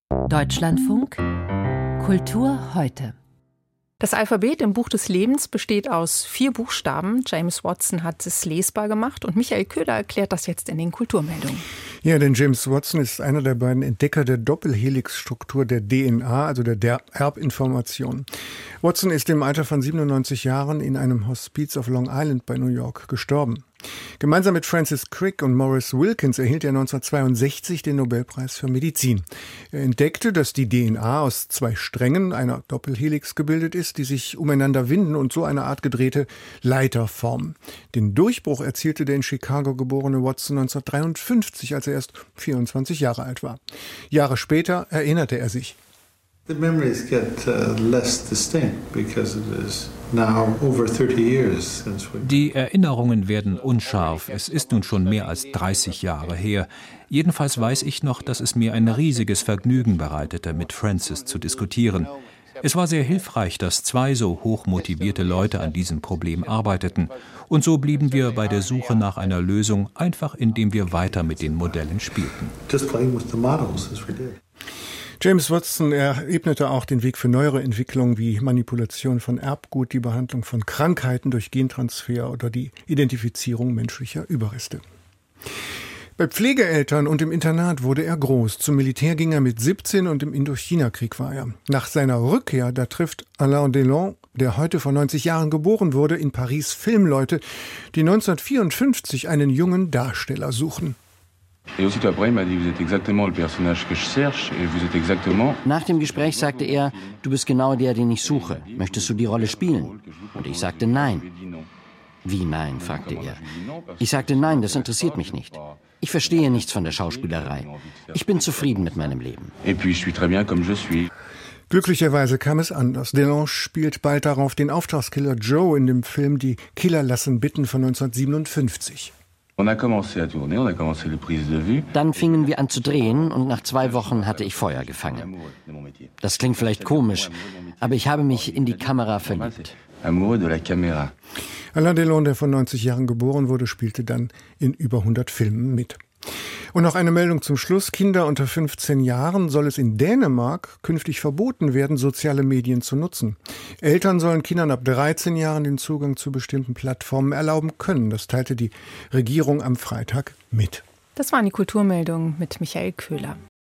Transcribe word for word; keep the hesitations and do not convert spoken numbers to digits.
Deutschlandfunk Kultur heute. Das Alphabet im Buch des Lebens besteht aus vier Buchstaben. James Watson hat es lesbar gemacht und Michael Köhler erklärt das jetzt in den Kulturmeldungen. Ja, denn James Watson ist einer der beiden Entdecker der Doppelhelixstruktur der D N A, also der Erbinformation. Watson ist im Alter von siebenundneunzig Jahren in einem Hospiz auf Long Island bei New York gestorben. Gemeinsam mit Francis Crick und Maurice Wilkins erhielt er neunzehnhundertzweiundsechzig den Nobelpreis für Medizin. Er entdeckte, dass die D N A aus zwei Strängen, einer Doppelhelix, gebildet ist, die sich umeinander winden und so eine Art gedrehte Leiter formen. Den Durchbruch erzielte der in Chicago geborene Watson neunzehnhundertdreiundfünfzig, als er erst vierundzwanzig Jahre alt war. Jahre später erinnerte er sich. The memories get uh, less distinct because it is now over thirty years since we... Die Erinnerungen werden unscharf. Es ist nun schon mehr als dreißig Jahre her. Jedenfalls weiß ich noch, dass es mir ein riesiges Vergnügen bereitete, mit Francis zu diskutieren. Es war sehr hilfreich, dass zwei so hochmotivierte Leute an diesem Problem arbeiteten. Und so blieben wir bei der Suche nach einer Lösung, einfach indem wir weiter mit den Modellen spielten. Just playing with the models as we did. James Watson ebnete auch den Weg für neuere Entwicklungen wie Manipulation von Erbgut, die Behandlung von Krankheiten durch Gentransfer oder die Identifizierung menschlicher Überreste. Bei Pflegeeltern und im Internat wurde er groß. Zum Militär ging er mit siebzehn und im Indochina-Krieg war er. Nach seiner Rückkehr, da trifft Alain Delon, der heute vor neunzig Jahren geboren wurde, in Paris Filmleute, die neunzehnhundertvierundfünfzig einen jungen Darsteller suchen. Nach dem Gespräch sagte er, du bist genau der, den ich suche. Möchtest du die Rolle spielen? Und ich sagte nein. Wie nein, fragte er. Ich sagte nein, das interessiert mich nicht. Ich verstehe nichts von der Schauspielerei. Ich bin zufrieden mit meinem Leben. Glücklicherweise kam es anders. Delon spielt bald darauf den Auftragskiller Joe in dem Film Die Killer lassen bitten von neunzehnhundertsiebenundfünfzig. Dann fingen wir an zu drehen und nach zwei Wochen hatte ich Feuer gefangen. Das klingt vielleicht komisch, aber ich habe mich in die Kamera verliebt. Alain Delon, der vor neunzig Jahren geboren wurde, spielte dann in über hundert Filmen mit. Und noch eine Meldung zum Schluss. Kinder unter fünfzehn Jahren soll es in Dänemark künftig verboten werden, soziale Medien zu nutzen. Eltern sollen Kindern ab dreizehn Jahren den Zugang zu bestimmten Plattformen erlauben können. Das teilte die Regierung am Freitag mit. Das waren die Kulturmeldungen mit Michael Köhler.